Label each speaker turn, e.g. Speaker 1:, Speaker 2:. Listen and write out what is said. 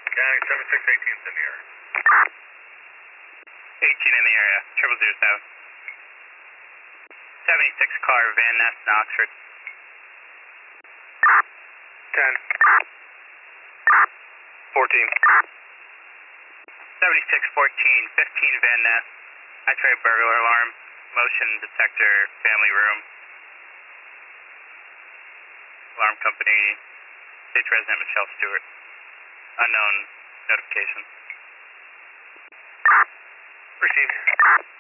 Speaker 1: County 7618's in the area.
Speaker 2: 18 in the area, 0007. 76 car, Van Ness in Oxford.
Speaker 1: 10. 14.
Speaker 2: 7614, 15 Van Ness. X-ray burglar alarm, motion detector, family room. Alarm company, state resident Michelle Stewart. Unknown notification.
Speaker 1: Received.